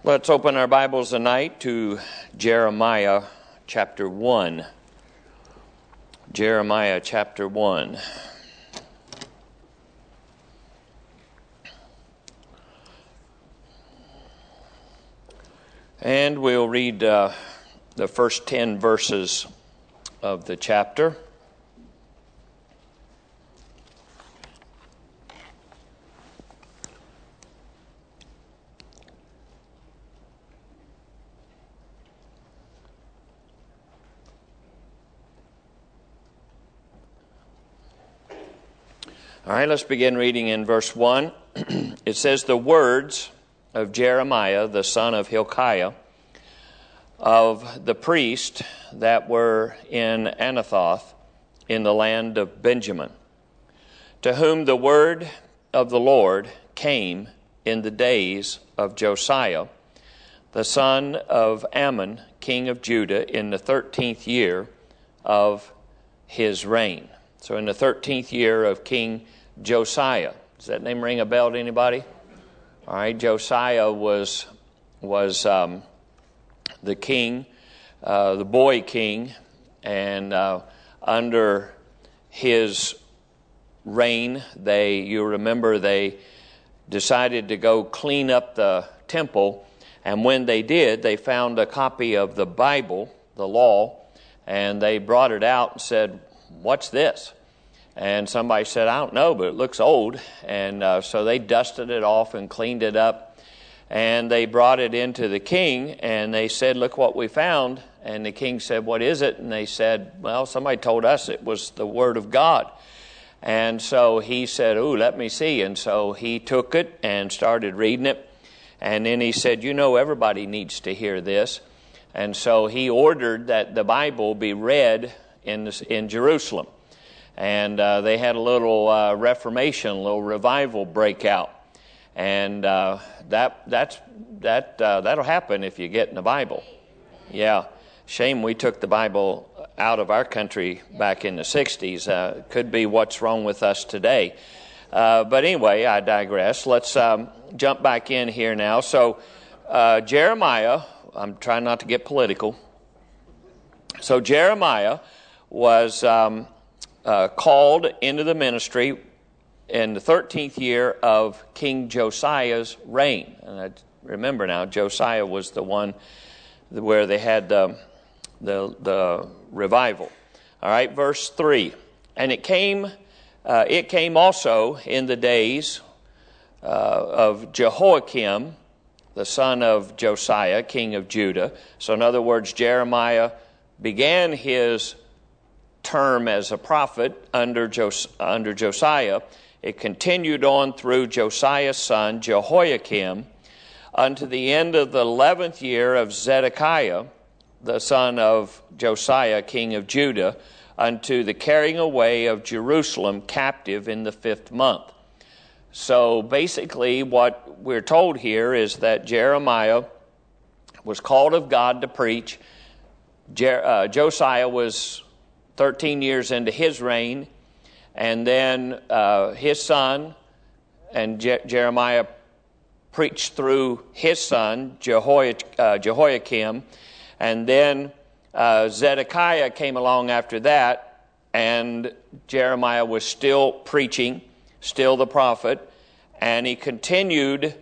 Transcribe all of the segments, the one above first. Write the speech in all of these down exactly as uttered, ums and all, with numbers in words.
Let's open our Bibles tonight to Jeremiah chapter one. Jeremiah chapter one. And we'll read uh, the first ten verses of the chapter. All right, let's begin reading in verse one. It says, "The words of Jeremiah, the son of Hilkiah, of the priest that were in Anathoth in the land of Benjamin, to whom the word of the Lord came in the days of Josiah, the son of Ammon, king of Judah, in the thirteenth year of his reign." So in the thirteenth year of King Josiah. Does that name ring a bell to anybody? All right, Josiah was was um, the king, uh, the boy king, and uh, under his reign, they, you remember, they decided to go clean up the temple, and when they did, they found a copy of the Bible, the law, and they brought it out and said, "What's this?" And somebody said, "I don't know, but it looks old." And uh, so they dusted it off and cleaned it up. And they brought it into the king, and they said, "Look what we found." And the king said, "What is it?" And they said, "Well, somebody told us it was the Word of God." And so he said, "Ooh, let me see." And so he took it and started reading it. And then he said, "You know, everybody needs to hear this." And so he ordered that the Bible be read in, this, in Jerusalem. And uh, they had a little uh, Reformation, a little revival breakout, and uh, that that's that uh, that'll happen if you get in the Bible. Yeah, shame we took the Bible out of our country back in the sixties. Uh, could be what's wrong with us today. Uh, but anyway, I digress. Let's um, jump back in here now. So uh, Jeremiah, I'm trying not to get political. So Jeremiah was. Um, Uh, called into the ministry in the thirteenth year of King Josiah's reign. And I remember now, Josiah was the one where they had the, the, the revival. All right, verse three. "And it came, uh, it came also in the days uh, of Jehoiakim, the son of Josiah, king of Judah." So in other words, Jeremiah began his term as a prophet under Jos- under Josiah. It continued on through Josiah's son Jehoiakim unto the end of the eleventh year of Zedekiah, the son of Josiah, king of Judah, unto the carrying away of Jerusalem captive in the fifth month. So basically what we're told here is that Jeremiah was called of God to preach. Jer- uh, Josiah was thirteen years into his reign, and then uh, his son and Je- Jeremiah preached through his son Jehoiak- uh, Jehoiakim, and then uh, Zedekiah came along after that, and Jeremiah was still preaching, still the prophet, and he continued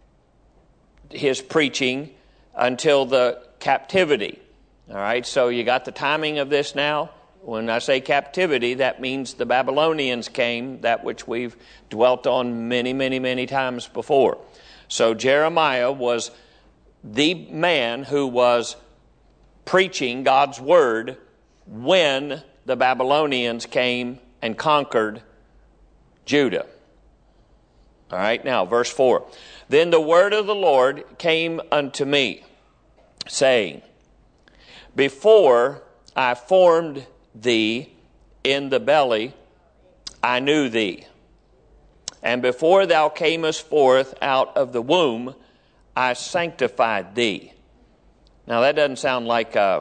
his preaching until the captivity. All right, so you got the timing of this now. When I say captivity, that means the Babylonians came, that which we've dwelt on many, many, many times before. So Jeremiah was the man who was preaching God's word when the Babylonians came and conquered Judah. All right, now verse four. "Then the word of the Lord came unto me, saying, Before I formed thee in the belly, I knew thee. And before thou camest forth out of the womb, I sanctified thee." Now that doesn't sound like a,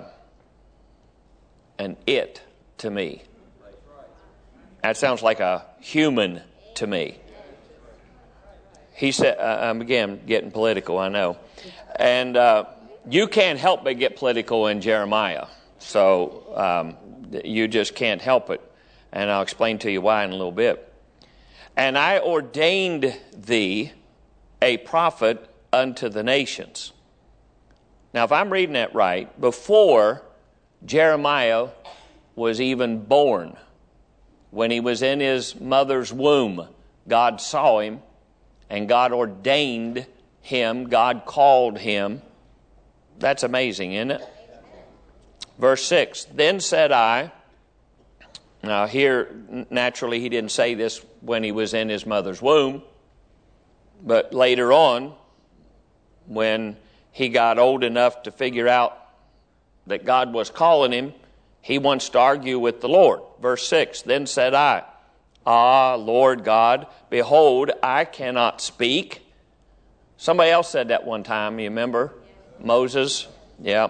an it to me. That sounds like a human to me. he said, uh, I'm again getting political, I know. And uh, you can't help but get political in Jeremiah. So um, you just can't help it. And I'll explain to you why in a little bit. And I ordained thee a prophet unto the nations. Now, if I'm reading that right, before Jeremiah was even born, when he was in his mother's womb, God saw him and God ordained him, God called him. That's amazing, isn't it? Verse six, then said I, now here, naturally he didn't say this when he was in his mother's womb, but later on, when he got old enough to figure out that God was calling him, he wants to argue with the Lord. Verse six, then said I, Ah, Lord God, behold, I cannot speak. Somebody else said that one time, you remember? Moses, yeah.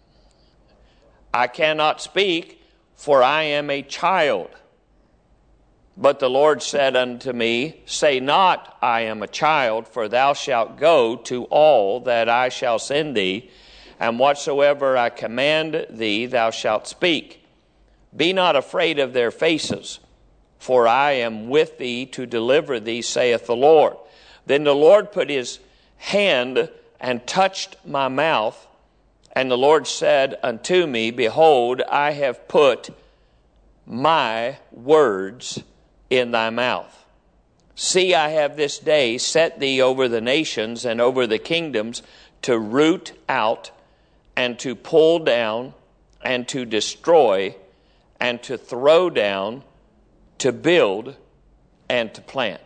I cannot speak, for I am a child. But the Lord said unto me, say not, I am a child, for thou shalt go to all that I shall send thee, and whatsoever I command thee thou shalt speak. Be not afraid of their faces, for I am with thee to deliver thee, saith the Lord. Then the Lord put his hand and touched my mouth, and the Lord said unto me, behold, I have put my words in thy mouth. See, I have this day set thee over the nations and over the kingdoms to root out and to pull down and to destroy and to throw down, to build and to plant.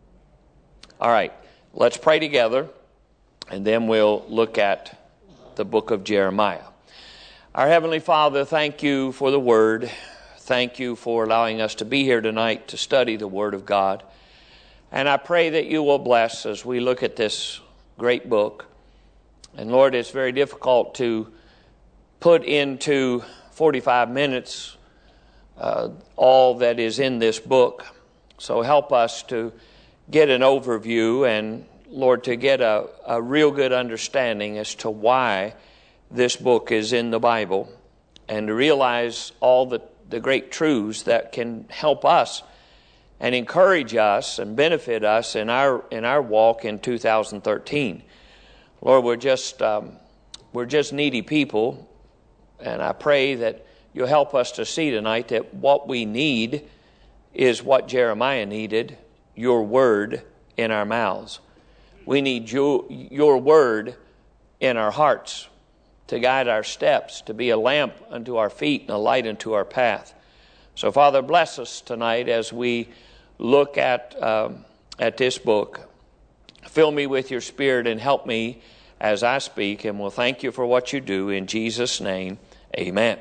All right, let's pray together, and then we'll look at the book of Jeremiah. Our Heavenly Father, thank you for the Word. Thank you for allowing us to be here tonight to study the Word of God. And I pray that you will bless as we look at this great book. And Lord, it's very difficult to put into forty-five minutes uh, all that is in this book. So help us to get an overview and, Lord, to get a, a real good understanding as to why this book is in the Bible, and to realize all the, the great truths that can help us and encourage us and benefit us in our in our walk in two thousand thirteen. Lord, we're just um, we're just needy people, and I pray that you'll help us to see tonight that what we need is what Jeremiah needed, your word in our mouths. We need your, your word in our hearts to guide our steps, to be a lamp unto our feet and a light unto our path. So, Father, bless us tonight as we look at um, at this book. Fill me with your Spirit and help me as I speak, and we'll thank you for what you do. In Jesus' name, amen.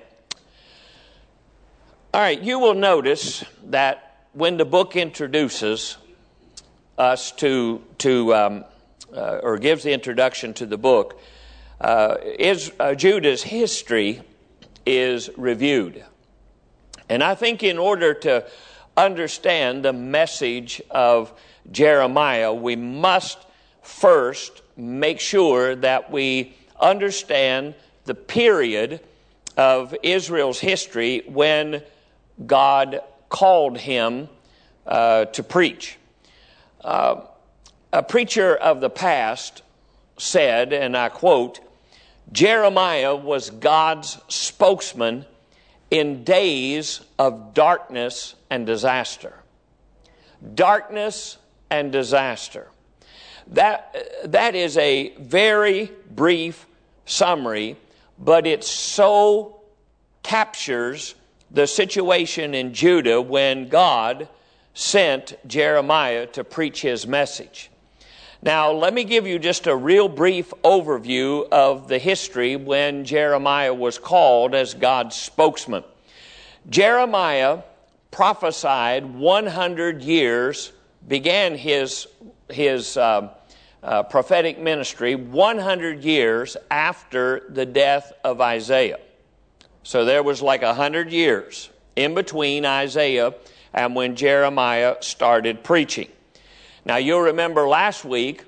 All right, you will notice that when the book introduces us to, to um, uh, or gives the introduction to the book, uh, is uh, Judah's history is reviewed. And I think in order to understand the message of Jeremiah, we must first make sure that we understand the period of Israel's history when God called him uh, to preach. Uh, a preacher of the past said, and I quote, Jeremiah was God's spokesman in days of darkness and disaster. Darkness and disaster. That, that is a very brief summary, but it so captures the situation in Judah when God sent Jeremiah to preach his message. Now, let me give you just a real brief overview of the history when Jeremiah was called as God's spokesman. Jeremiah prophesied one hundred years, began his, his uh, uh, prophetic ministry one hundred years after the death of Isaiah. So there was like one hundred years in between Isaiah and when Jeremiah started preaching. Now, you'll remember last week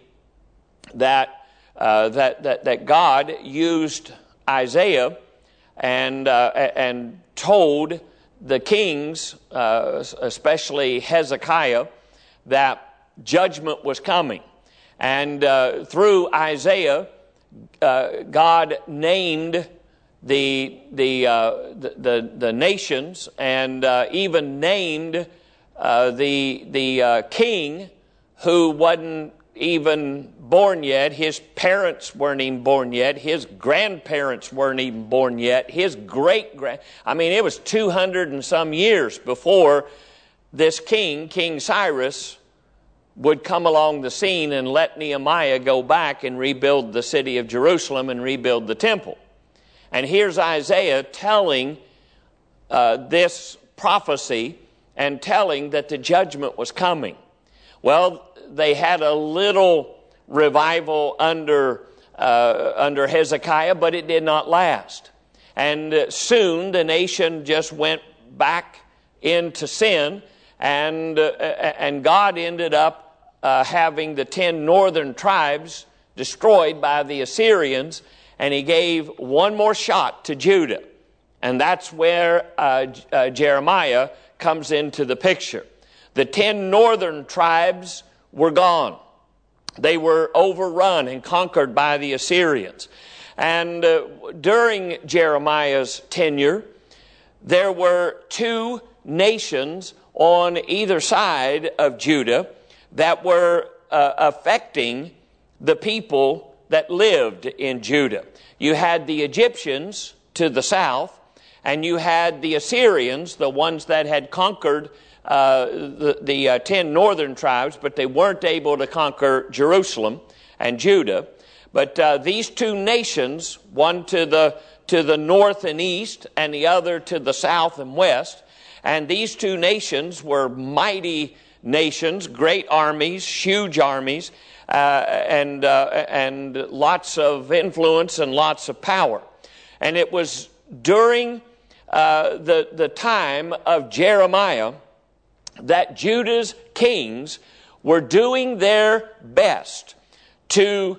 that uh, that, that that God used Isaiah and uh, and told the kings, uh, especially Hezekiah, that judgment was coming. And uh, through Isaiah, uh, God named the the, uh, the the the nations, and uh, even named uh, the the uh, king who wasn't even born yet. His parents weren't even born yet. His grandparents weren't even born yet. His great grand I mean, it was two hundred and some years before this king, King Cyrus, would come along the scene and let Nehemiah go back and rebuild the city of Jerusalem and rebuild the temple. And here's Isaiah telling uh, this prophecy and telling that the judgment was coming. Well, they had a little revival under uh, under Hezekiah, but it did not last. And uh, soon the nation just went back into sin, and uh, and God ended up uh, having the ten northern tribes destroyed by the Assyrians, and he gave one more shot to Judah. And that's where uh, uh, Jeremiah comes into the picture. The ten northern tribes were gone. They were overrun and conquered by the Assyrians. And uh, during Jeremiah's tenure, there were two nations on either side of Judah that were uh, affecting the people that lived in Judah. You had the Egyptians to the south, and you had the Assyrians, the ones that had conquered Uh, the, the uh, ten northern tribes, but they weren't able to conquer Jerusalem and Judah. But uh, these two nations, one to the to the north and east, and the other to the south and west, and these two nations were mighty nations, great armies, huge armies, uh, and uh, and lots of influence and lots of power. And it was during uh, the the time of Jeremiah that Judah's kings were doing their best to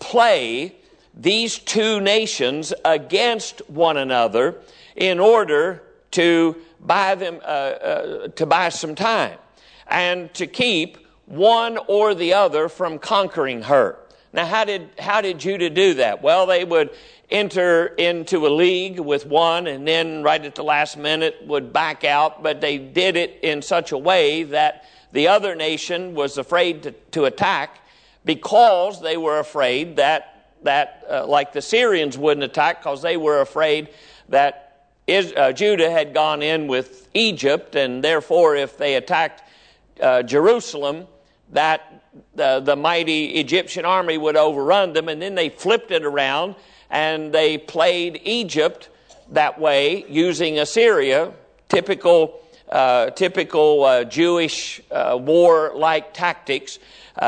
play these two nations against one another in order to buy them uh, uh, to buy some time and to keep one or the other from conquering her. Now, how did how did Judah do that? Well, they would enter into a league with one, and then right at the last minute would back out, but they did it in such a way that the other nation was afraid to, to attack, because they were afraid that, that uh, like the Syrians wouldn't attack, because they were afraid that is, uh, Judah had gone in with Egypt, and therefore if they attacked uh, Jerusalem, that the, the mighty Egyptian army would overrun them. And then they flipped it around, and they played Egypt that way, using Assyria, typical uh, typical uh, Jewish uh, war-like tactics.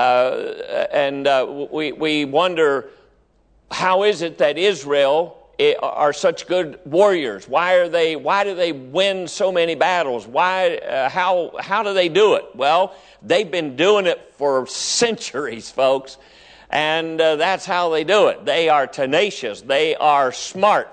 Uh, and uh, we we wonder, how is it that Israel are such good warriors? Why are they? Why do they win so many battles? Why? Uh, how? How do they do it? Well, they've been doing it for centuries, folks. And uh, that's how they do it. They are tenacious. They are smart.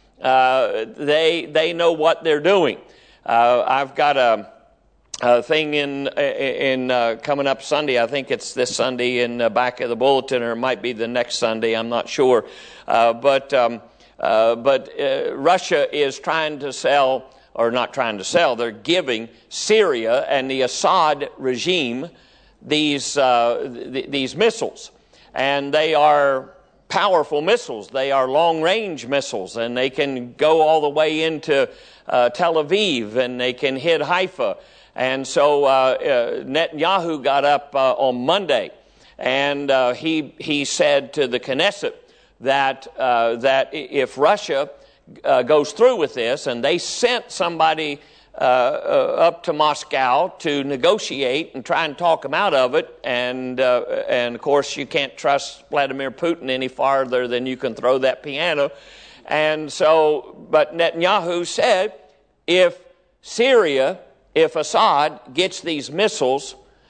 Uh, they they know what they're doing. Uh, I've got a, a thing in in uh, coming up Sunday. I think it's this Sunday in the back of the bulletin, or it might be the next Sunday. I'm not sure. Uh, but um, uh, but uh, Russia is trying to sell, or not trying to sell. They're giving Syria and the Assad regime these uh, th- these missiles. And they are powerful missiles. They are long-range missiles, and they can go all the way into uh, Tel Aviv, and they can hit Haifa. And so uh, uh, Netanyahu got up uh, on Monday, and uh, he he said to the Knesset that uh, that if Russia uh, goes through with this, and they sent somebody Uh, uh, up to Moscow to negotiate and try and talk them out of it, and uh, and of course you can't trust Vladimir Putin any farther than you can throw that piano. And so, but Netanyahu said, if Syria, if Assad gets these missiles,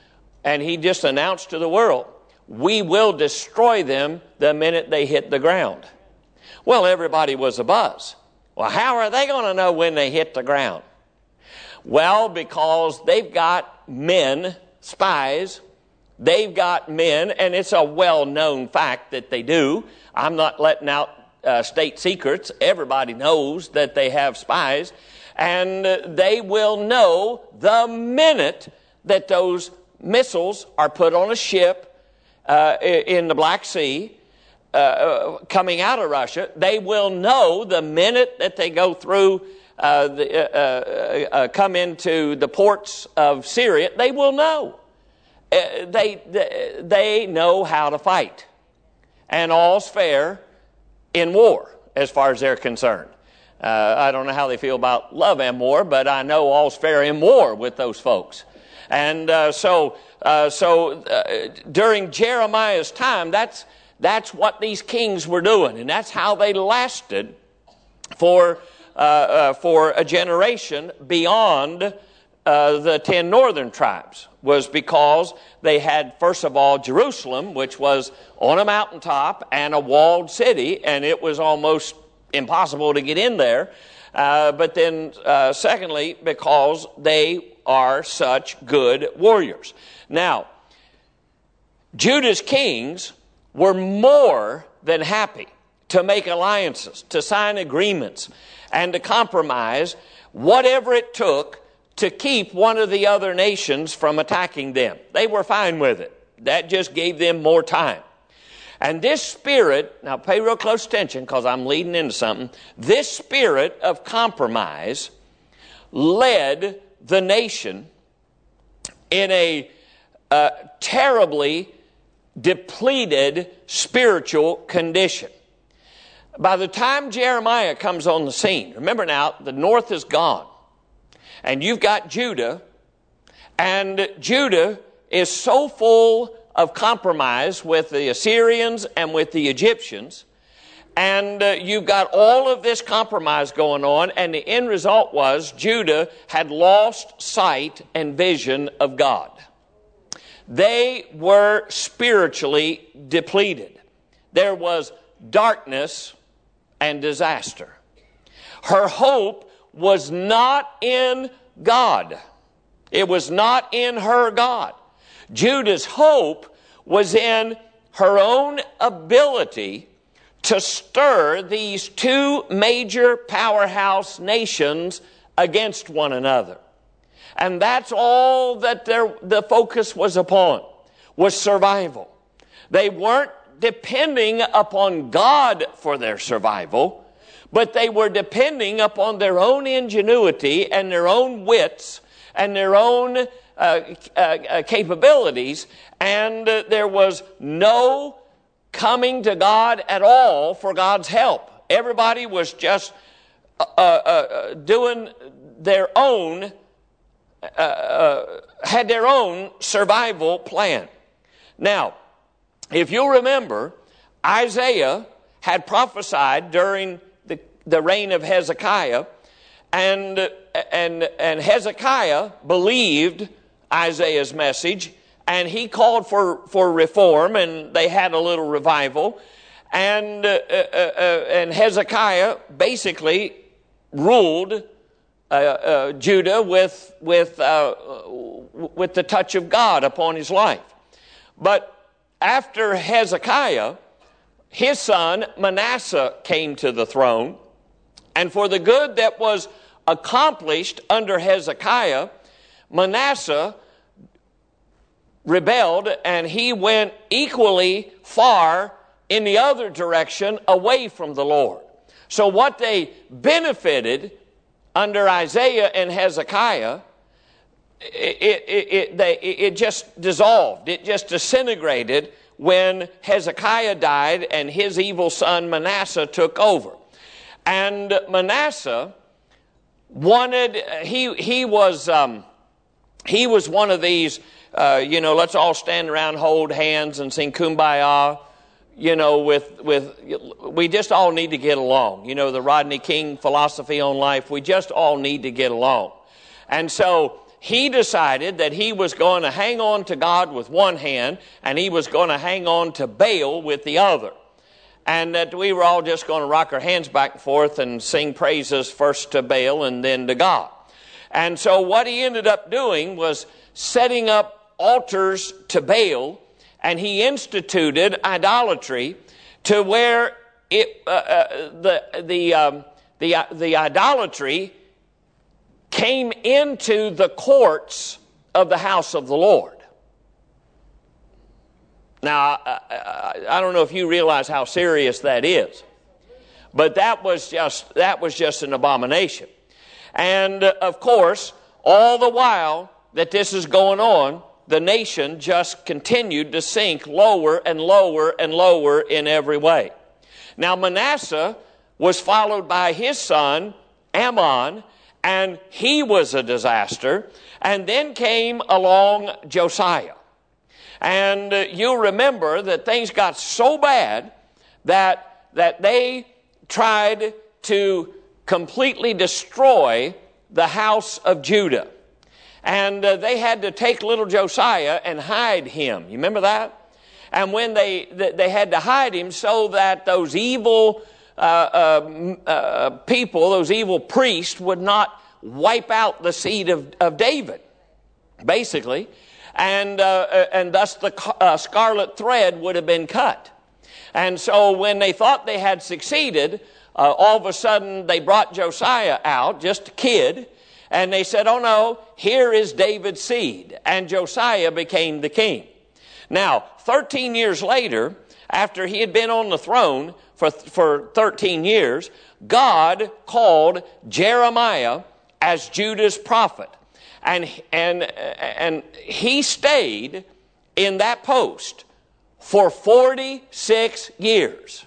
And he just announced to the world, we will destroy them the minute they hit the ground. Well, everybody was abuzz. Well, how are they going to know when they hit the ground? Well, because they've got men, spies, they've got men, and it's a well-known fact that they do. I'm not letting out uh, state secrets. Everybody knows that they have spies, and uh, they will know the minute that those missiles are put on a ship uh, in the Black Sea, uh, coming out of Russia. They will know the minute that they go through, uh, the, uh, uh, uh, come into the ports of Syria. They will know. Uh, they, they they know how to fight, and all's fair in war as far as they're concerned. Uh, I don't know how they feel about love and war, but I know all's fair in war with those folks. And uh, so, uh, so uh, during Jeremiah's time, that's that's what these kings were doing, and that's how they lasted for uh, uh, for a generation beyond uh, the ten northern tribes. Was because they had, first of all, Jerusalem, which was on a mountaintop and a walled city, and it was almost impossible to get in there. Uh, but then, uh, secondly, because they are such good warriors. Now, Judah's kings were more than happy to make alliances, to sign agreements, and to compromise whatever it took to keep one of the other nations from attacking them. They were fine with it. That just gave them more time. And this spirit, now pay real close attention because I'm leading into something. This spirit of compromise led the nation in a uh, terribly depleted spiritual condition. By the time Jeremiah comes on the scene, remember now, the north is gone. And you've got Judah, and Judah is so full of compromise with the Assyrians and with the Egyptians, and uh, you've got all of this compromise going on, and the end result was Judah had lost sight and vision of God. They were spiritually depleted. There was darkness and disaster. Her hope was not in God. It was not in her God. Judah's hope was in her own ability to stir these two major powerhouse nations against one another. And that's all that their, the focus was upon, was survival. They weren't depending upon God for their survival, but they were depending upon their own ingenuity and their own wits and their own uh, uh, uh, capabilities, and uh, there was no coming to God at all for God's help. Everybody was just uh, uh, doing their own, uh, uh, had their own survival plan. Now, if you remember, Isaiah had prophesied during the, the reign of Hezekiah, and, and, and Hezekiah believed Isaiah's message, and he called for, for reform, and they had a little revival. And, uh, uh, uh, and Hezekiah basically ruled uh, uh, Judah with, with, uh, with the touch of God upon his life. But after Hezekiah, his son Manasseh came to the throne, and for the good that was accomplished under Hezekiah, Manasseh rebelled, and he went equally far in the other direction, away from the Lord. So what they benefited under Isaiah and Hezekiah, it, it, it, they, it just dissolved. It just disintegrated when Hezekiah died and his evil son Manasseh took over. And Manasseh wanted, he, he was, um, he was one of these, uh, you know, let's all stand around, hold hands and sing Kumbaya. You know, with, with, we just all need to get along. You know, the Rodney King philosophy on life, we just all need to get along. And so he decided that he was going to hang on to God with one hand and he was going to hang on to Baal with the other. And that we were all just going to rock our hands back and forth and sing praises first to Baal and then to God. And so what he ended up doing was setting up altars to Baal, and he instituted idolatry to where it, uh, uh, the, the, um, the, uh, the idolatry came into the courts of the house of the Lord. Now, I, I don't know if you realize how serious that is, but that was just that was just an abomination. And of course, all the while that this is going on, the nation just continued to sink lower and lower and lower in every way. Now, Manasseh was followed by his son Ammon, and he was a disaster. And then came along Josiah. And uh, you'll remember that things got so bad that, that they tried to completely destroy the house of Judah. And uh, they had to take little Josiah and hide him. You remember that? And when they, they had to hide him so that those evil uh, uh, uh, people, those evil priests would not wipe out the seed of, of David, basically. And, uh, and thus the uh, scarlet thread would have been cut. And so when they thought they had succeeded, uh, all of a sudden they brought Josiah out, just a kid, and they said, oh no, here is David's seed. And Josiah became the king. Now, thirteen years later, after he had been on the throne for, for thirteen years, God called Jeremiah as Judah's prophet. And, and, and he stayed in that post for forty-six years.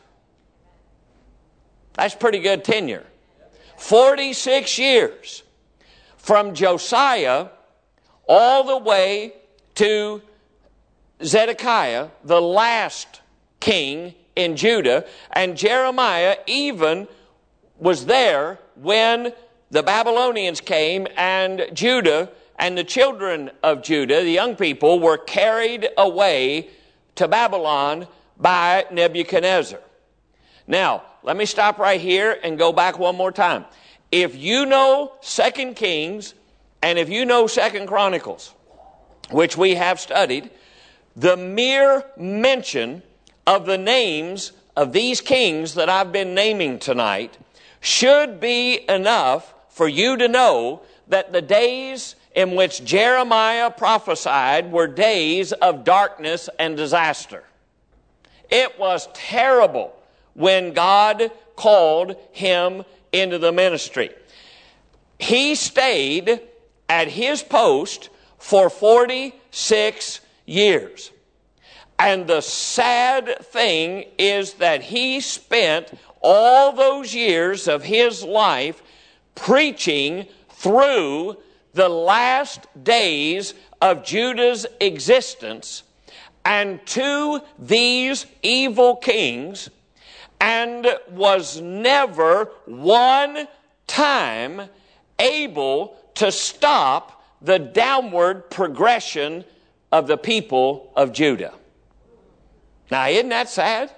That's pretty good tenure. forty-six years. From Josiah all the way to Zedekiah, the last king in Judah. And Jeremiah even was there when the Babylonians came and Judah and the children of Judah, the young people, were carried away to Babylon by Nebuchadnezzar. Now, let me stop right here and go back one more time. If you know Second Kings and if you know Second Chronicles, which we have studied, the mere mention of the names of these kings that I've been naming tonight should be enough for you to know that the days in which Jeremiah prophesied were days of darkness and disaster. It was terrible when God called him into the ministry. He stayed at his post for forty-six years. And the sad thing is that he spent all those years of his life preaching through the last days of Judah's existence and to these evil kings, and was never one time able to stop the downward progression of the people of Judah. Now, isn't that sad?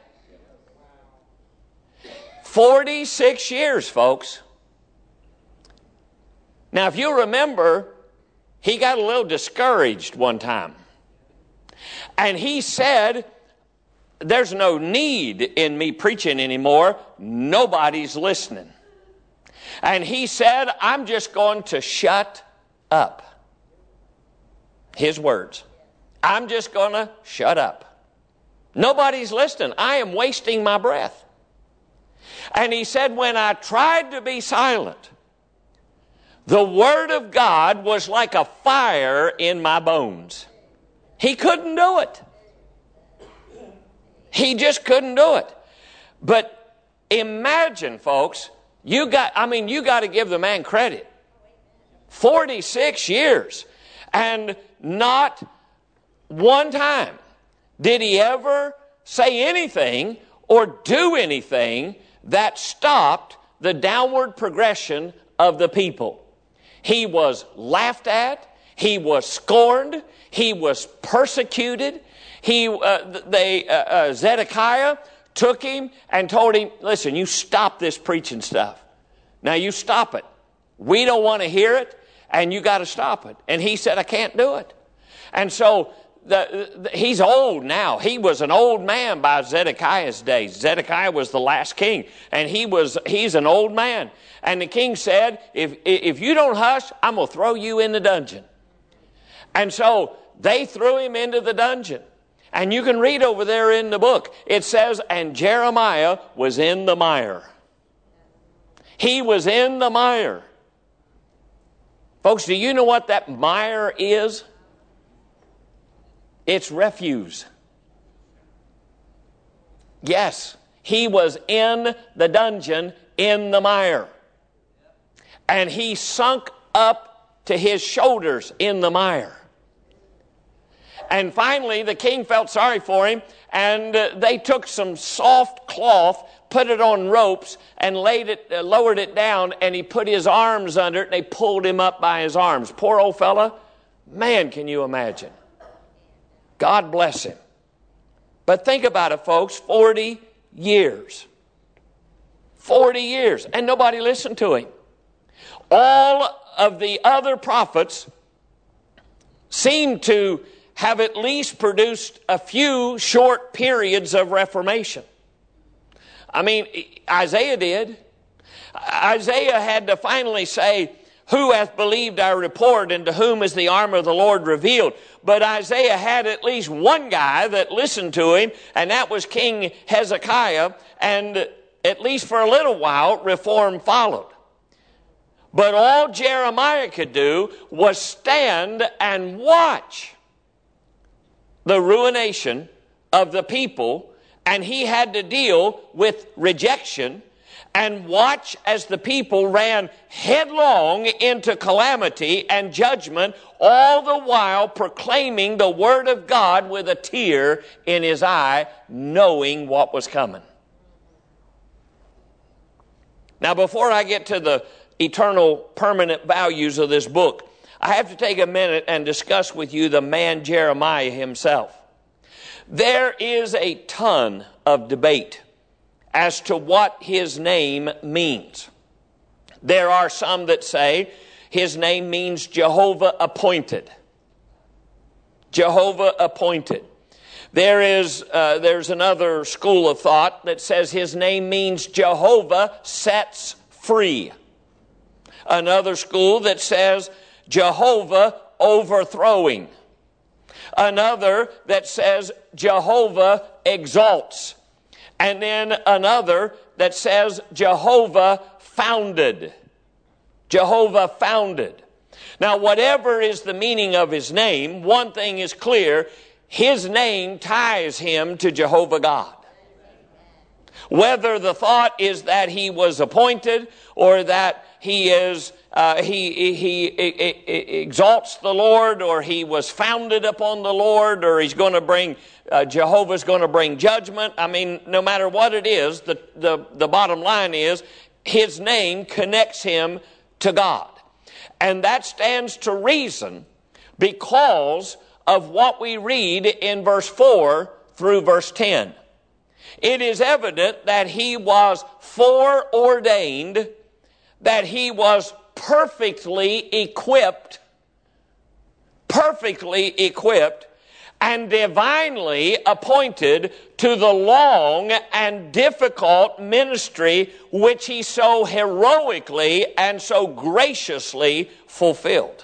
forty-six years, folks. Now, if you remember, he got a little discouraged one time. And he said, there's no need in me preaching anymore. Nobody's listening. And he said, I'm just going to shut up. His words. I'm just going to shut up. Nobody's listening. I am wasting my breath. And he said, when I tried to be silent, the Word of God was like a fire in my bones. He couldn't do it. He just couldn't do it. But imagine, folks, you got, I mean, you got to give the man credit. forty-six years. And not one time did he ever say anything or do anything that stopped the downward progression of the people. He was laughed at. He was scorned. He was persecuted. He, uh, they, uh, uh, Zedekiah took him and told him, listen, you stop this preaching stuff. Now you stop it. We don't want to hear it, and you got to stop it. And he said, I can't do it. And so the, the, he's old now. He was an old man by Zedekiah's days. Zedekiah was the last king, and he was he's an old man. And the king said, if, if you don't hush, I'm going to throw you in the dungeon. And so they threw him into the dungeon. And you can read over there in the book. It says, and Jeremiah was in the mire. He was in the mire. Folks, do you know what that mire is? It's refuse. Yes, he was in the dungeon in the mire. And he sunk up to his shoulders in the mire. And finally, the king felt sorry for him, and uh, they took some soft cloth, put it on ropes, and laid it, uh, lowered it down, and he put his arms under it, and they pulled him up by his arms. Poor old fella. Man, can you imagine? God bless him. But think about it, folks, forty years. forty years, and nobody listened to him. All of the other prophets seemed to have at least produced a few short periods of reformation. I mean, Isaiah did. Isaiah had to finally say, who hath believed our report, and to whom is the arm of the Lord revealed? But Isaiah had at least one guy that listened to him, and that was King Hezekiah, and at least for a little while, reform followed. But all Jeremiah could do was stand and watch the ruination of the people, and he had to deal with rejection and watch as the people ran headlong into calamity and judgment, all the while proclaiming the word of God with a tear in his eye, knowing what was coming. Now, before I get to the eternal permanent values of this book, I have to take a minute and discuss with you the man Jeremiah himself. There is a ton of debate as to what his name means. There are some that say his name means Jehovah appointed. Jehovah appointed. There is, uh, there's another school of thought that says his name means Jehovah sets free. Another school that says Jehovah overthrowing. Another that says Jehovah exalts. And then another that says Jehovah founded. Jehovah founded. Now, whatever is the meaning of his name, one thing is clear. His name ties him to Jehovah God. Whether the thought is that he was appointed or that he is uh, he, he, he, he exalts the Lord, or he was founded upon the Lord, or he's going to bring uh, Jehovah's going to bring judgment. I mean, no matter what it is, the, the, the bottom line is his name connects him to God. And that stands to reason because of what we read in verse four through verse ten. It is evident that he was foreordained, that he was perfectly equipped, perfectly equipped, and divinely appointed to the long and difficult ministry which he so heroically and so graciously fulfilled.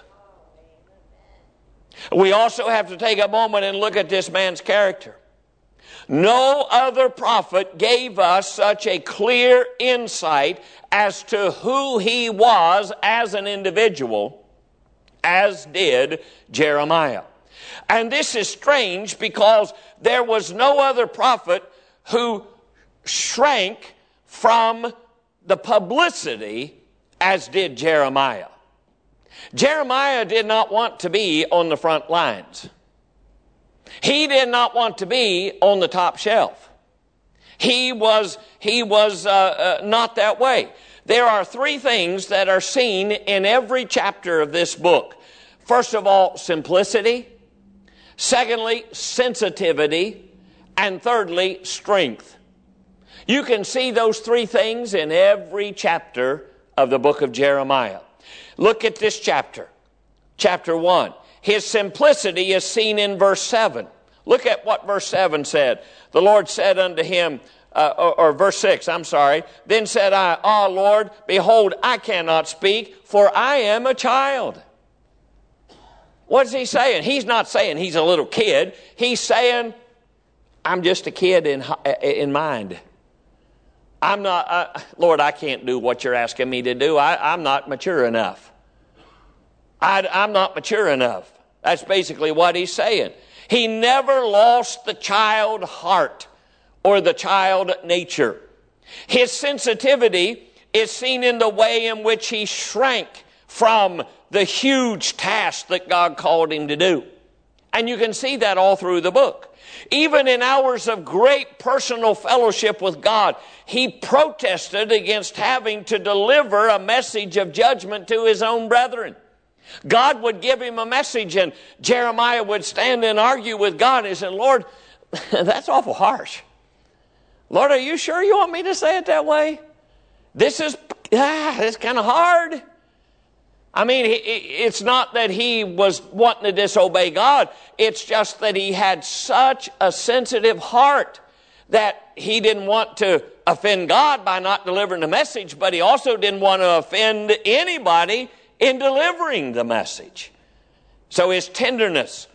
We also have to take a moment and look at this man's character. No other prophet gave us such a clear insight as to who he was as an individual as did Jeremiah. And this is strange because there was no other prophet who shrank from the publicity as did Jeremiah. Jeremiah did not want to be on the front lines. He did not want to be on the top shelf. He was, he was uh, uh, not that way. There are three things that are seen in every chapter of this book. First of all, simplicity. Secondly, sensitivity. And thirdly, strength. You can see those three things in every chapter of the book of Jeremiah. Look at this chapter. Chapter one. His simplicity is seen in verse seven. Look at what verse seven said. The Lord said unto him, uh, or, or verse six, I'm sorry. Then said I, Ah, Lord, behold, I cannot speak, for I am a child. What is he saying? He's not saying he's a little kid. He's saying, I'm just a kid in, in mind. I'm not, uh, Lord, I can't do what you're asking me to do. I, I'm not mature enough. I, I'm not mature enough. That's basically what he's saying. He never lost the child heart or the child nature. His sensitivity is seen in the way in which he shrank from the huge task that God called him to do. And you can see that all through the book. Even in hours of great personal fellowship with God, he protested against having to deliver a message of judgment to his own brethren. God would give him a message, and Jeremiah would stand and argue with God. And he said, Lord, that's awful harsh. Lord, are you sure you want me to say it that way? This is, ah, it's kind of hard. I mean, it's not that he was wanting to disobey God. It's just that he had such a sensitive heart that he didn't want to offend God by not delivering the message, but he also didn't want to offend anybody in delivering the message. So his tenderness,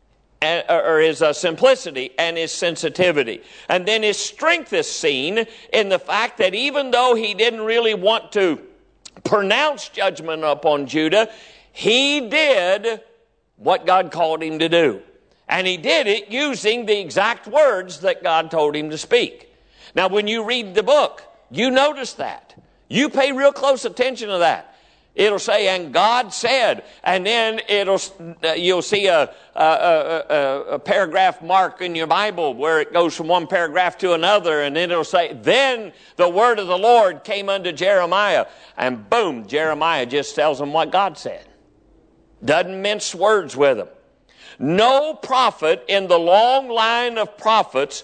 or his simplicity and his sensitivity. And then his strength is seen in the fact that even though he didn't really want to pronounce judgment upon Judah, he did what God called him to do. And he did it using the exact words that God told him to speak. Now, when you read the book, you notice that. You pay real close attention to that. It'll say, and God said, and then it'll uh, you'll see a, a, a, a paragraph mark in your Bible where it goes from one paragraph to another, and then it'll say, then the word of the Lord came unto Jeremiah, and boom, Jeremiah just tells him what God said. Doesn't mince words with him. No prophet in the long line of prophets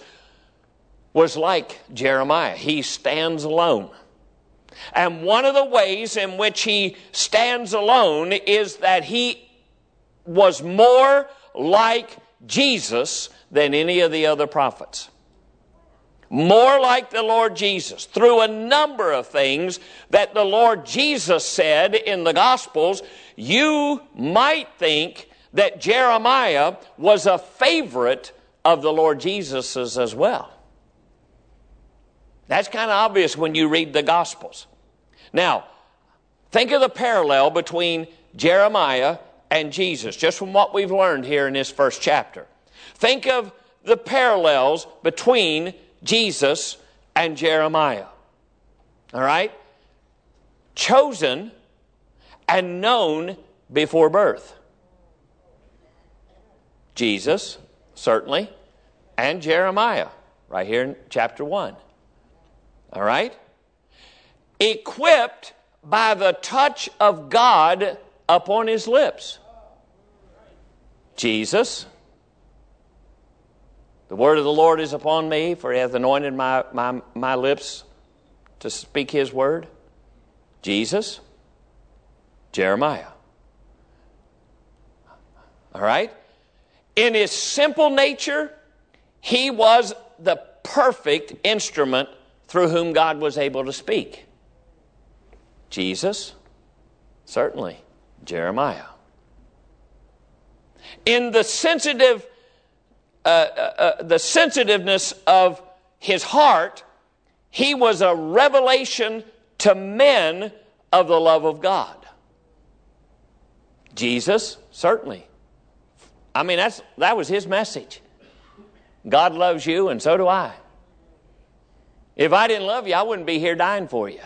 was like Jeremiah. He stands alone. And one of the ways in which he stands alone is that he was more like Jesus than any of the other prophets. More like the Lord Jesus. Through a number of things that the Lord Jesus said in the Gospels, you might think that Jeremiah was a favorite of the Lord Jesus's as well. That's kind of obvious when you read the Gospels. Now, think of the parallel between Jeremiah and Jesus, just from what we've learned here in this first chapter. Think of the parallels between Jesus and Jeremiah. All right? Chosen and known before birth. Jesus, certainly, and Jeremiah, right here in chapter one. All right? Equipped by the touch of God upon his lips. Jesus. The word of the Lord is upon me, for he hath anointed my, my, my lips to speak his word. Jesus. Jeremiah. All right? In his simple nature, he was the perfect instrument through whom God was able to speak. Jesus, certainly. Jeremiah. In the sensitive, uh, uh, the sensitiveness of his heart, he was a revelation to men of the love of God. Jesus, certainly. I mean, that's that was his message. God loves you, and so do I. If I didn't love you, I wouldn't be here dying for you.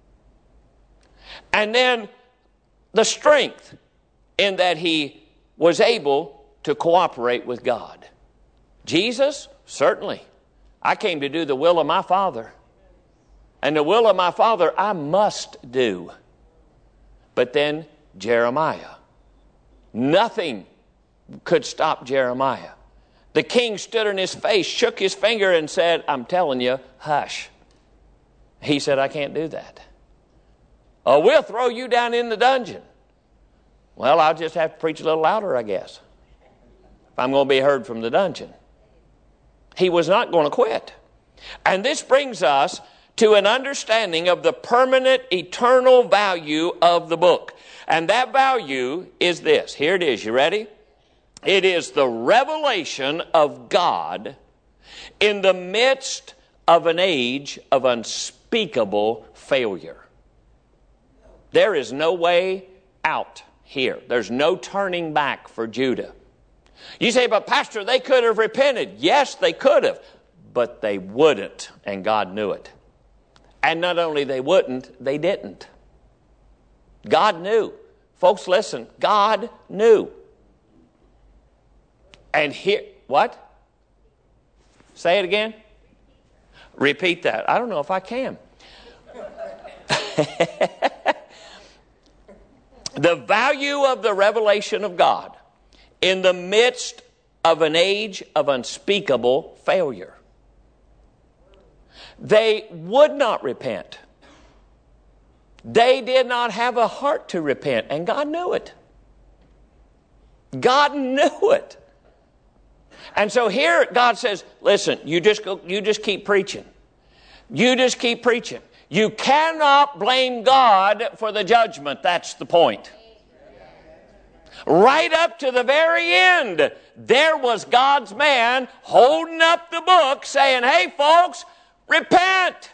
And then the strength in that he was able to cooperate with God. Jesus, certainly. I came to do the will of my Father. And the will of my Father I must do. But then Jeremiah. Nothing could stop Jeremiah. The king stood in his face, shook his finger, and said, I'm telling you, hush. He said, I can't do that. Oh, we'll throw you down in the dungeon. Well, I'll just have to preach a little louder, I guess, if I'm going to be heard from the dungeon. He was not going to quit. And this brings us to an understanding of the permanent, eternal value of the book. And that value is this. Here it is. You ready? It is the revelation of God in the midst of an age of unspeakable failure. There is no way out here. There's no turning back for Judah. You say, but Pastor, they could have repented. Yes, they could have, but they wouldn't, and God knew it. And not only they wouldn't, they didn't. God knew. Folks, listen, God knew. And here, what? Say it again. Repeat that. I don't know if I can. The value of the revelation of God in the midst of an age of unspeakable failure. They would not repent. They did not have a heart to repent, and God knew it. God knew it. And so here God says, listen, you just go, you just keep preaching. You just keep preaching. You cannot blame God for the judgment. That's the point. Right up to the very end, there was God's man holding up the book saying, hey folks, repent.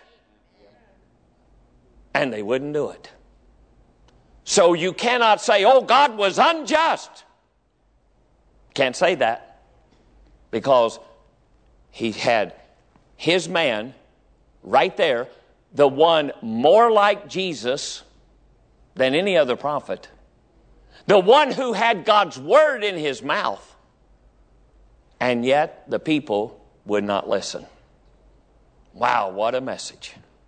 And they wouldn't do it. So you cannot say, oh, God was unjust. Can't say that. Because he had his man right there, the one more like Jesus than any other prophet. The one who had God's word in his mouth. And yet the people would not listen. Wow, what a message.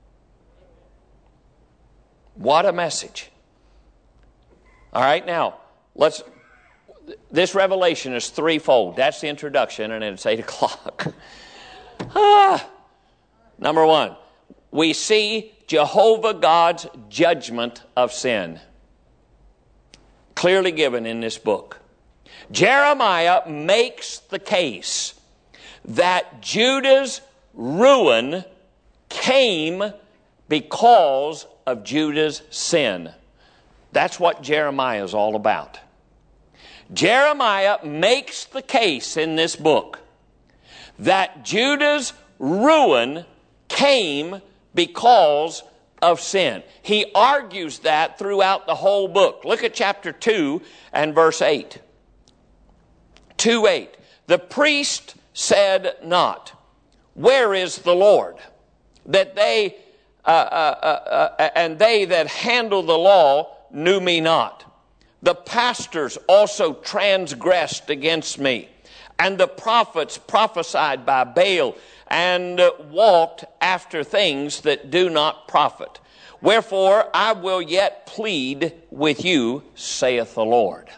What a message. All right, now, let's... This revelation is threefold. That's the introduction, and it's eight o'clock. ah. Number one, we see Jehovah God's judgment of sin. Clearly given in this book. Jeremiah makes the case that Judah's ruin came because of Judah's sin. That's what Jeremiah is all about. Jeremiah makes the case in this book that Judah's ruin came because of sin. He argues that throughout the whole book. Look at chapter two and verse eight. two eight. The priest said not, where is the Lord? That they, uh, uh, uh, and they that handle the law knew me not. The pastors also transgressed against me, and the prophets prophesied by Baal, and walked after things that do not profit. Wherefore I will yet plead with you, saith the Lord.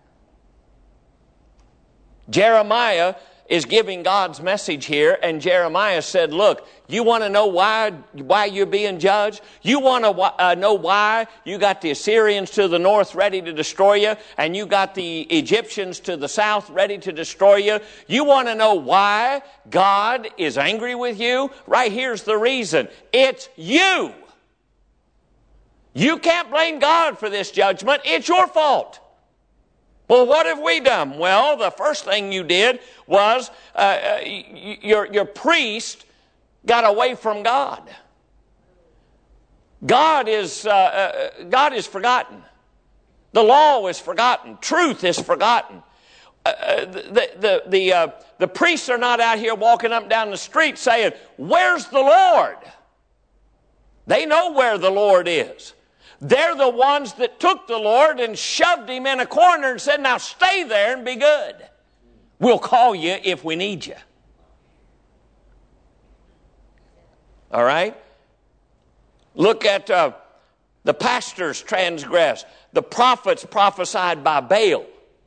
Jeremiah is giving God's message here, and Jeremiah said, look, you want to know why, why you're being judged? You want to uh, know why you got the Assyrians to the north ready to destroy you, and you got the Egyptians to the south ready to destroy you? You want to know why God is angry with you? Right here's the reason. It's you. You can't blame God for this judgment. It's your fault. Well, what have we done? Well, the first thing you did was uh, your, your priest got away from God. God is, uh, uh, God is forgotten. The law is forgotten. Truth is forgotten. Uh, the the the, uh, the priests are not out here walking up and down the street saying, where's the Lord? They know where the Lord is. They're the ones that took the Lord and shoved him in a corner and said, now stay there and be good. We'll call you if we need you. All right? Look at uh, the pastors transgressed. The prophets prophesied by Baal.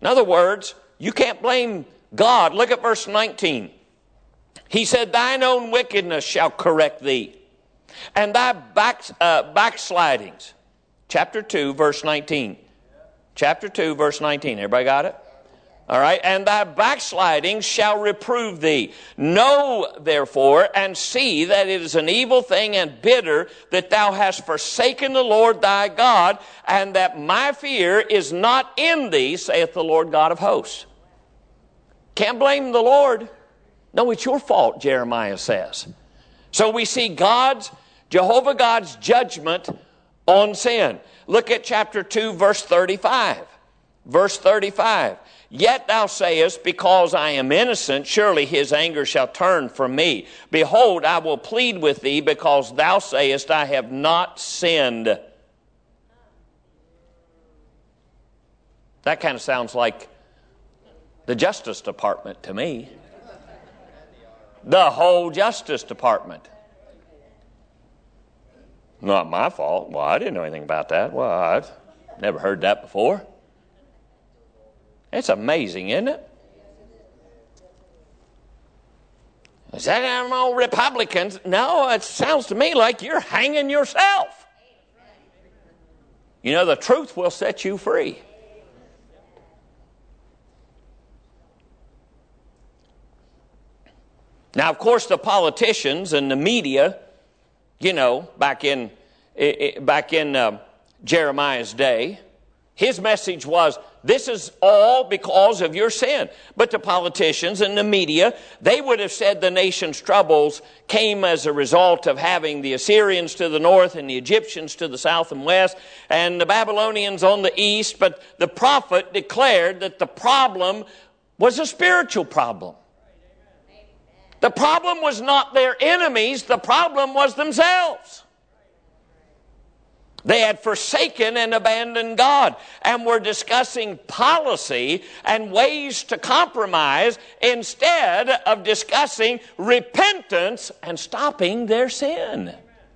In other words, you can't blame God. Look at verse nineteen. He said, thine own wickedness shall correct thee, and thy back, uh, backslidings. Chapter two, verse nineteen. Chapter two, verse nineteen. Everybody got it? All right. And thy backslidings shall reprove thee. Know, therefore, and see that it is an evil thing and bitter that thou hast forsaken the Lord thy God, and that my fear is not in thee, saith the Lord God of hosts. Can't blame the Lord. No, it's your fault, Jeremiah says. So we see God's, Jehovah God's judgment on sin. Look at chapter two, verse thirty-five. Verse thirty-five. Yet thou sayest, because I am innocent, surely his anger shall turn from me. Behold, I will plead with thee, because thou sayest, I have not sinned. That kind of sounds like the Justice Department to me. The whole Justice Department. Not my fault. Well, I didn't know anything about that. Well, I've never heard that before. It's amazing, isn't it? Is that them old Republicans? No, it sounds to me like you're hanging yourself. You know, the truth will set you free. Now, of course, the politicians and the media, you know, back in back in uh, Jeremiah's day, his message was, this is all because of your sin. But the politicians and the media, they would have said the nation's troubles came as a result of having the Assyrians to the north and the Egyptians to the south and west and the Babylonians on the east. But the prophet declared that the problem was a spiritual problem. The problem was not their enemies, the problem was themselves. They had forsaken and abandoned God and were discussing policy and ways to compromise instead of discussing repentance and stopping their sin.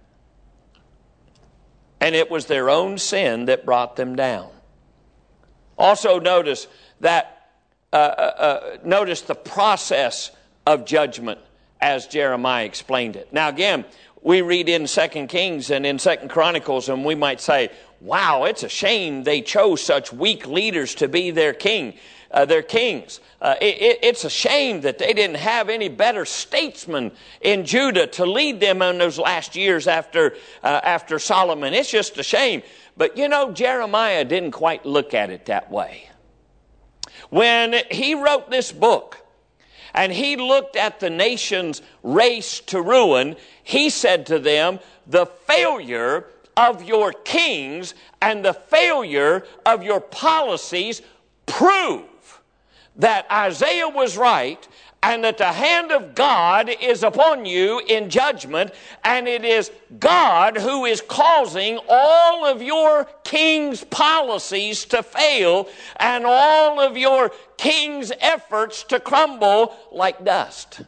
And it was their own sin that brought them down. Also notice that, uh, uh, notice the process of judgment as Jeremiah explained it. Now again, we read in Second Kings and in Second Chronicles, and we might say, wow, it's a shame they chose such weak leaders to be their king, uh, their kings. Uh, it, it's a shame that they didn't have any better statesmen in Judah to lead them in those last years after, uh, after Solomon. It's just a shame. But you know, Jeremiah didn't quite look at it that way. When he wrote this book, and he looked at the nation's race to ruin, he said to them, the failure of your kings and the failure of your policies prove that Isaiah was right and that the hand of God is upon you in judgment, and it is God who is causing all of your king's policies to fail and all of your king's efforts to crumble like dust.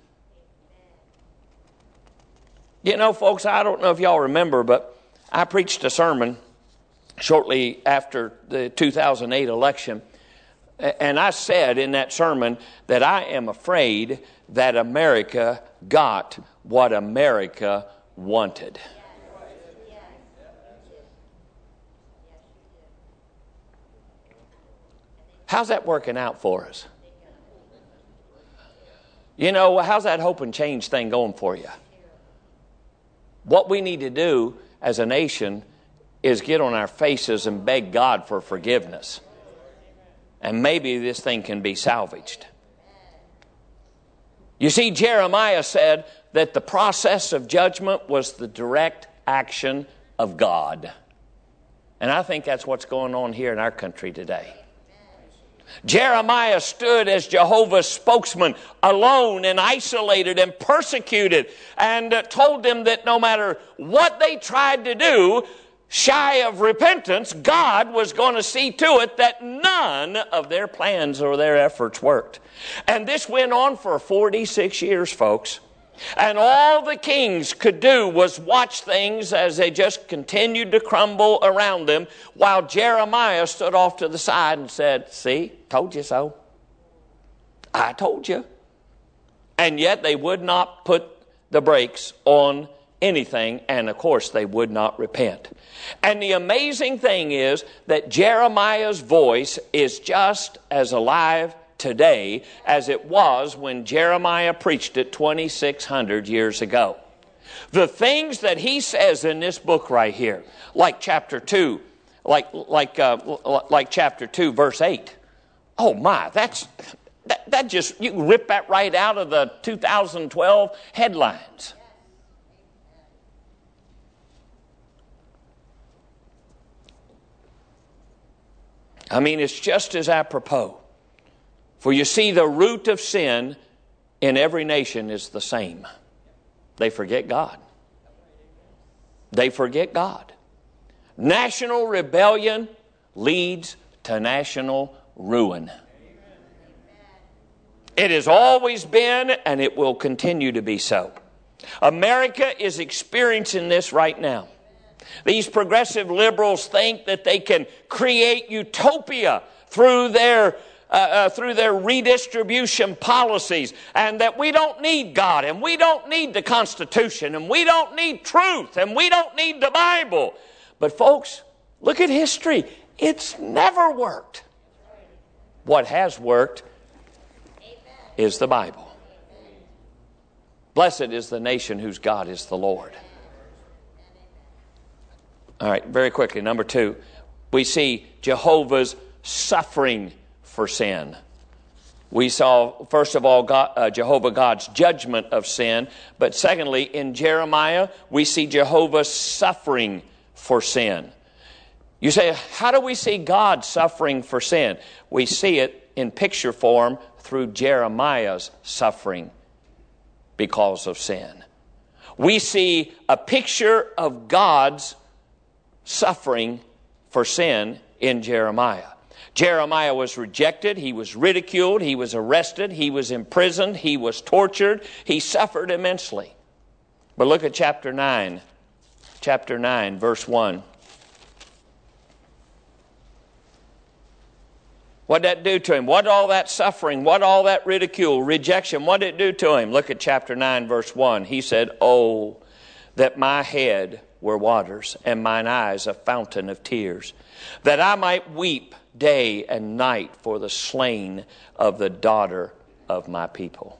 You know, folks, I don't know if y'all remember, but I preached a sermon shortly after the two thousand eight election. And I said in that sermon that I am afraid that America got what America wanted. How's that working out for us? You know, how's that hope and change thing going for you? What we need to do as a nation is get on our faces and beg God for forgiveness. And maybe this thing can be salvaged. You see, Jeremiah said that the process of judgment was the direct action of God. And I think that's what's going on here in our country today. Jeremiah stood as Jehovah's spokesman, alone and isolated and persecuted, and told them that no matter what they tried to do, shy of repentance, God was going to see to it that none of their plans or their efforts worked. And this went on for forty-six years, folks. And all the kings could do was watch things as they just continued to crumble around them, while Jeremiah stood off to the side and said, see, told you so. I told you. And yet they would not put the brakes on anything, and of course they would not repent. And the amazing thing is that Jeremiah's voice is just as alive today as it was when Jeremiah preached it twenty-six hundred years ago. The things that he says in this book right here, like chapter two, like like uh, like chapter two, verse eight. Oh my, that's that, that just, you can rip that right out of the two thousand twelve headlines. I mean, it's just as apropos. For you see, the root of sin in every nation is the same. They forget God. They forget God. National rebellion leads to national ruin. It has always been, and it will continue to be so. America is experiencing this right now. These progressive liberals think that they can create utopia through their uh, uh, through their redistribution policies, and that we don't need God, and we don't need the Constitution, and we don't need truth, and we don't need the Bible. But folks, look at history. It's never worked. What has worked is the Bible. Blessed is the nation whose God is the Lord. All right, very quickly, number two, we see Jehovah's suffering for sin. We saw, first of all, God, uh, Jehovah God's judgment of sin. But secondly, in Jeremiah, we see Jehovah's suffering for sin. You say, how do we see God suffering for sin? We see it in picture form through Jeremiah's suffering because of sin. We see a picture of God's suffering for sin in Jeremiah. Jeremiah was rejected, he was ridiculed, he was arrested, he was imprisoned, he was tortured, he suffered immensely. But look at chapter nine, chapter nine, verse one. What did that do to him? What all that suffering, what all that ridicule, rejection, what did it do to him? Look at chapter nine, verse one. He said, oh, that my head were waters, and mine eyes a fountain of tears, that I might weep day and night for the slain of the daughter of my people.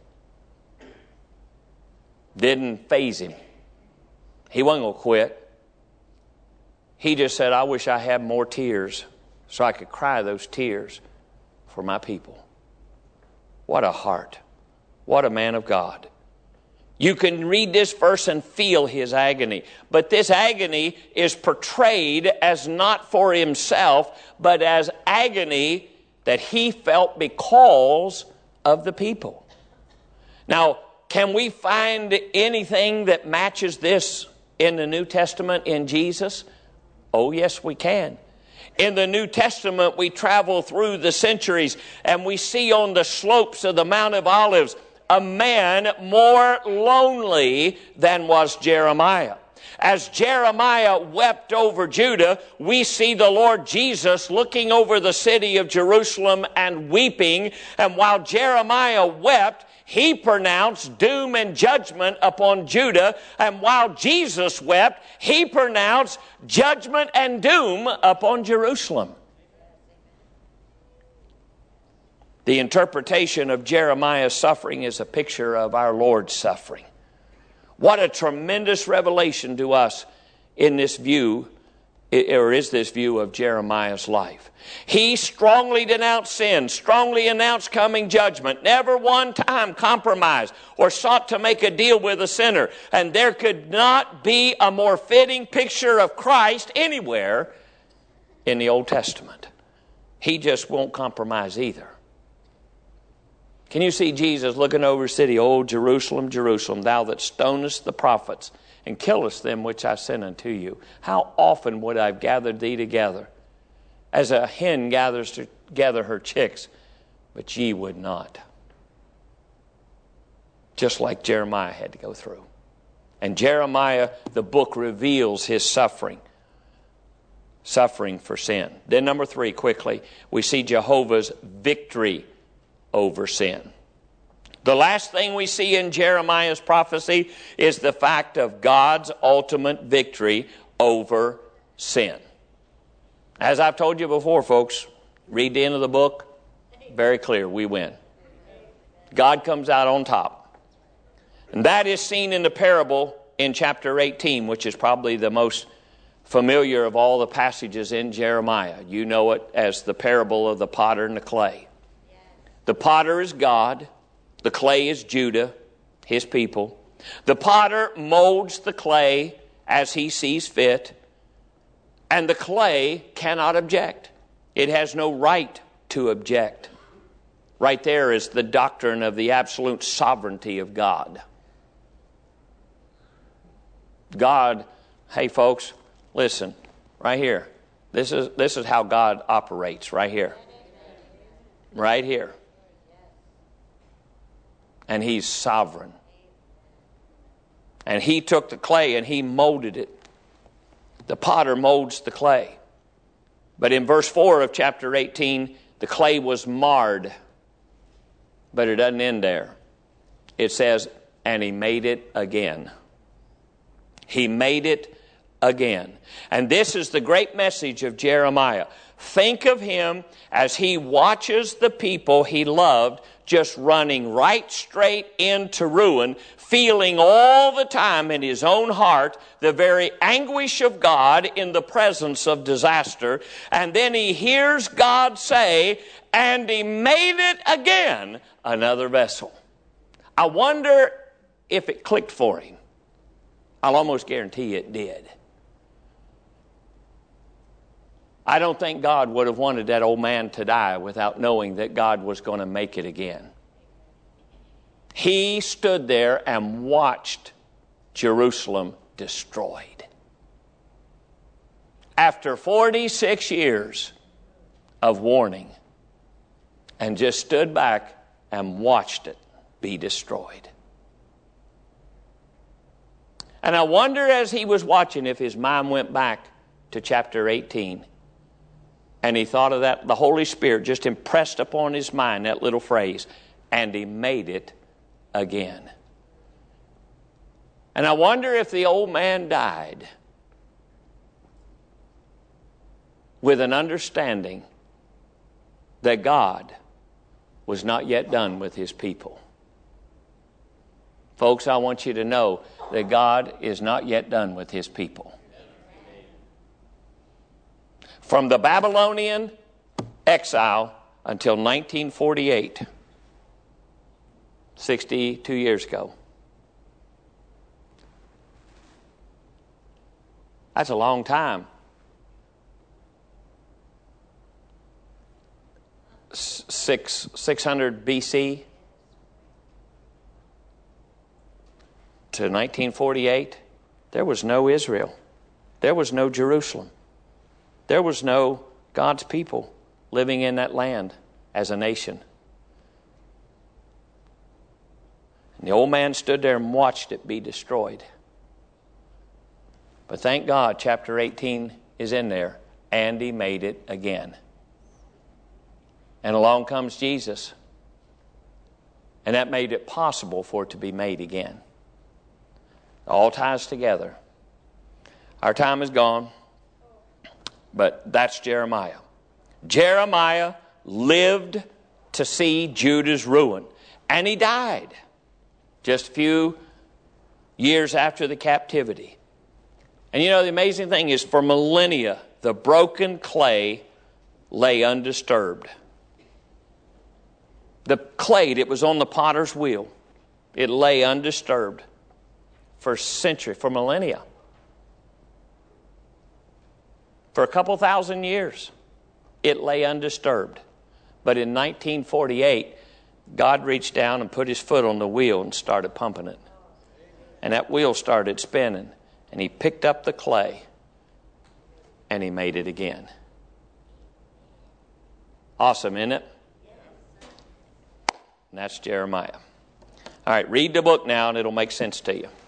Didn't faze him. He wasn't going to quit. He just said, I wish I had more tears so I could cry those tears for my people. What a heart. What a man of God. You can read this verse and feel his agony. But this agony is portrayed as not for himself, but as agony that he felt because of the people. Now, can we find anything that matches this in the New Testament in Jesus? Oh, yes, we can. In the New Testament, we travel through the centuries and we see on the slopes of the Mount of Olives a man more lonely than was Jeremiah. As Jeremiah wept over Judah, we see the Lord Jesus looking over the city of Jerusalem and weeping. And while Jeremiah wept, he pronounced doom and judgment upon Judah. And while Jesus wept, he pronounced judgment and doom upon Jerusalem. The interpretation of Jeremiah's suffering is a picture of our Lord's suffering. What a tremendous revelation to us in this view, or is this view of Jeremiah's life. He strongly denounced sin, strongly announced coming judgment, never one time compromised or sought to make a deal with a sinner. And there could not be a more fitting picture of Christ anywhere in the Old Testament. He just won't compromise either. Can you see Jesus looking over the city? Oh, Jerusalem, Jerusalem, thou that stonest the prophets and killest them which I sent unto you. How often would I have gathered thee together, as a hen gathers together her chicks, but ye would not. just like Jeremiah had to go through. And Jeremiah, the book reveals his suffering. Suffering for sin. Then number three, quickly, we see Jehovah's victory over sin. The last thing we see in Jeremiah's prophecy is the fact of God's ultimate victory over sin. As I've told you before, folks, read the end of the book, very clear, we win. God comes out on top. And that is seen in the parable in chapter eighteen, which is probably the most familiar of all the passages in Jeremiah. You know it as the parable of the potter and the clay. The potter is God. The clay is Judah, his people. The potter molds the clay as he sees fit. And the clay cannot object. It has no right to object. Right there is the doctrine of the absolute sovereignty of God. God, hey folks, listen, right here. This is this is how God operates, right here. Right here. And He's sovereign. And He took the clay and He molded it. The potter molds the clay. But in verse four of chapter eighteen, the clay was marred. But it doesn't end there. It says, and He made it again. He made it again. And this is the great message of Jeremiah. Think of him as he watches the people he loved just running right straight into ruin, feeling all the time in his own heart the very anguish of God in the presence of disaster. And then he hears God say, and He made it again, another vessel. I wonder if it clicked for him. I'll almost guarantee it did. I don't think God would have wanted that old man to die without knowing that God was going to make it again. He stood there and watched Jerusalem destroyed. After forty-six years of warning, and just stood back and watched it be destroyed. And I wonder as he was watching if his mind went back to chapter eighteen. And he thought of that, the Holy Spirit just impressed upon his mind that little phrase, and He made it again. And I wonder if the old man died with an understanding that God was not yet done with His people. Folks, I want you to know that God is not yet done with His people. From the Babylonian exile until nineteen forty-eight, sixty-two years ago. That's a long time. Six, 600 B C to nineteen forty-eight, there was no Israel. There was no Jerusalem. There was no God's people living in that land as a nation. And the old man stood there and watched it be destroyed. But thank God, chapter eighteen is in there, and He made it again. And along comes Jesus. And that made it possible for it to be made again. It all ties together. Our time is gone. But that's Jeremiah. Jeremiah lived to see Judah's ruin. And he died just a few years after the captivity. And you know, the amazing thing is, for millennia, the broken clay lay undisturbed. The clay that was on the potter's wheel, it lay undisturbed for centuries, for millennia. For a couple thousand years, it lay undisturbed. But in nineteen forty-eight, God reached down and put His foot on the wheel and started pumping it. And that wheel started spinning. And He picked up the clay and He made it again. Awesome, isn't it? And that's Jeremiah. All right, read the book now and it'll make sense to you.